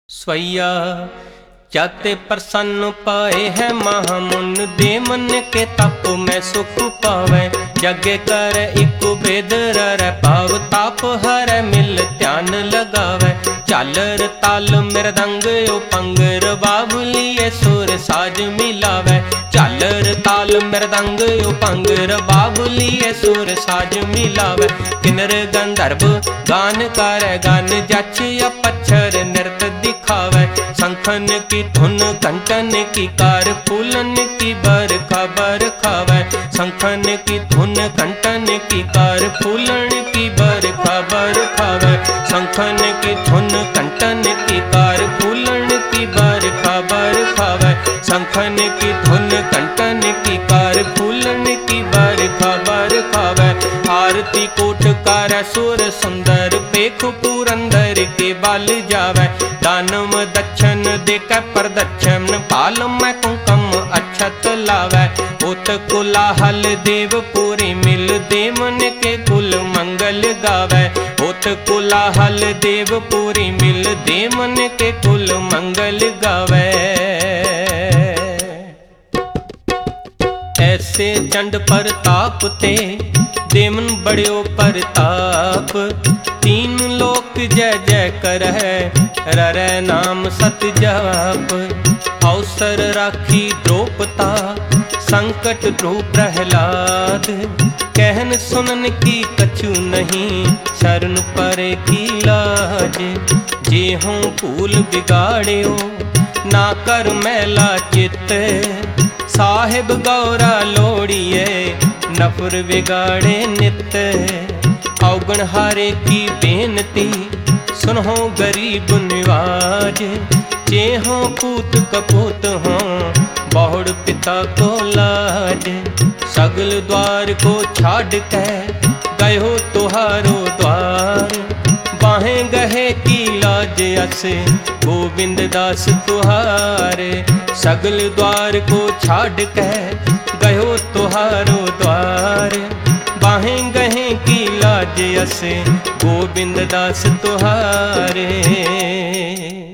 स्वैया जाते प्रसन्न पाए है महामुन दे मन के तप में सुख पावे यज्ञ कर इक भेद रर पाव ताप हर मिल ध्यान लगावे झालर ताल मृदंग उपंगर बाबुलिए सुर साज मिलावे झालर ताल मृदंग उपंगर बाबुलिए सुर साज मिलावे किन्नर गंधर्व गान कर गान जच अपच्छर नृत्य दिखावे शंखन की धुन घंटन की कार फूलन की बरखा बरखावे शंखन की धुन घंटन की कार फूलन की बरखा बरखावे शंखन की धुन घंटन की कार फूलन की बरखा बरखावे शंखन की धुन घंटन की कार फूलन की बरखा बरखावे आरती कोट कार सुर सुंदर पेख पुरंदर के बाल जावे दानव दक्षिण देख प्रदक्षिण पाल में कुंकम अक्षत लावे उत कुलाहल देव पूरी मिल देवन के कुल मंगल गावे उत कुलाहल देव पूरी मिल देवन के कुल मंगल गावे। ऐसे चंड प्रताप ते देवन बड़ो प्रताप तीन लोक जय जय कर है ररे नाम सत जाप अवसर राखी द्रौपदा संकट ध्रुव प्रहलाद कहन सुनन की कछु नहीं शरण परे की लाज जे हों भूल बिगाड़ियो ना कर मैला चित साहिब गौरा लोड़िए नफर बिगाड़े नित अवगण हारे की बेनती सुनो गरीब निवाज जे हो पूत कपूत हो बहुड़ पिता को लाज सगल द्वार को छाड़ के गयो तुहारो द्वार बाहें गहे की लाज असे गोविंद दास तुहारे सगल द्वार को छाड़ के गयो तुहारो द्वार बाहें गहे की लाज असे गोविंद दास तुहारे।